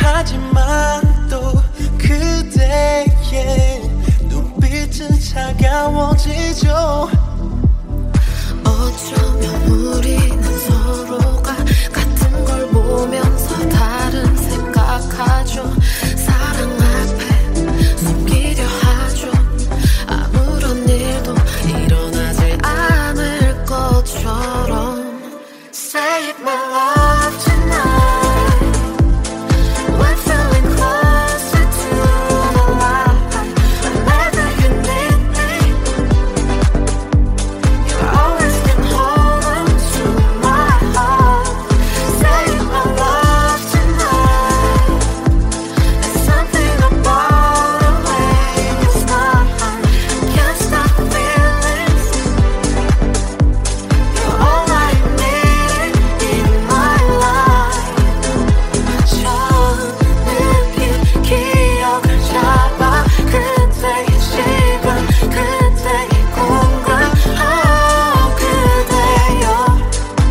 하지만 또 그대의 눈빛은 차가워지죠. 어쩌면 우리는 서로가 같은 걸 보면서 다른 생각하죠. 사랑 앞에 숨기려 하죠. 아무런 일도 일어나지 않을 것처럼. Save my love tonight. We're feeling closer to the light. Whenever you need me, you always can hold on to my heart. Save my love tonight. There's something about the way you smile. Can't stop the feelings. You're all I need in my life. 처음 느낀 기억을 잡아 그때의 시간 그때의 공간. Oh 그대여,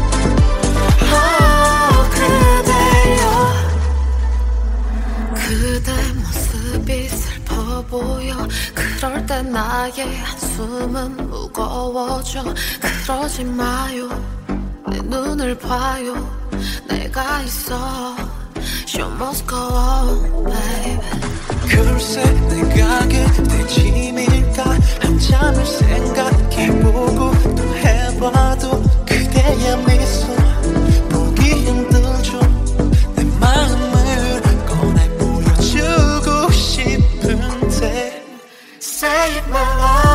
oh 그대여. 그대 모습이 슬퍼 보여. 그럴 때 나의 한숨은 무거워져. 그러지 마요, 내 눈을 봐요. 내가 있어. Show must go on, baby. 글쎄 내가 그대 짐일까. 한참을 생각해보고 또 해봐도 그대의 미소 보기 힘들죠. 내 마음을 꺼내 보여주고 싶은데 Save my life.